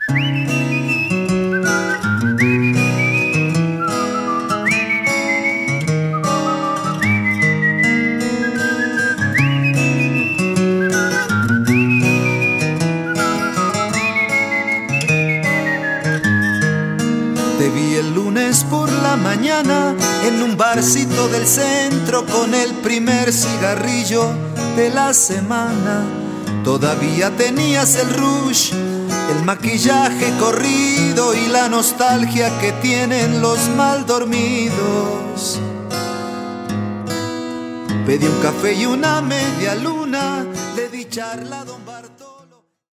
Te vi el lunes por la mañana en un barcito del centro con el primer cigarrillo de la semana. Todavía tenías el rush, el maquillaje corrido y la nostalgia que tienen los mal dormidos. Pedí un café y una media luna, le di charla a don